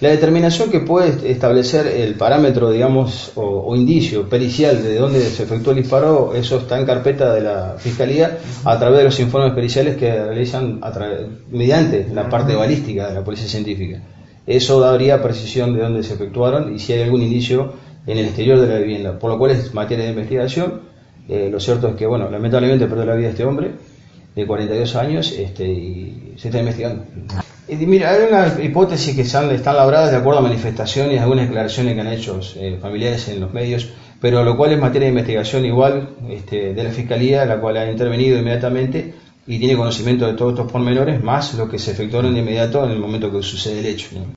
La determinación que puede establecer el parámetro, digamos, o indicio pericial de dónde se efectuó el disparo, eso está en carpeta de la Fiscalía a través de los informes periciales que realizan mediante la parte balística de la Policía Científica. Eso daría precisión de dónde se efectuaron y si hay algún indicio en el exterior de la vivienda, por lo cual es materia de investigación. Lo cierto es que, bueno, lamentablemente perdió la vida este hombre de 42 años y se está investigando. Mira, hay una hipótesis que están labradas de acuerdo a manifestaciones y algunas declaraciones que han hecho familiares en los medios, pero lo cual es materia de investigación igual de la Fiscalía, la cual ha intervenido inmediatamente y tiene conocimiento de todos estos pormenores, más lo que se efectuaron de inmediato en el momento que sucede el hecho, ¿no?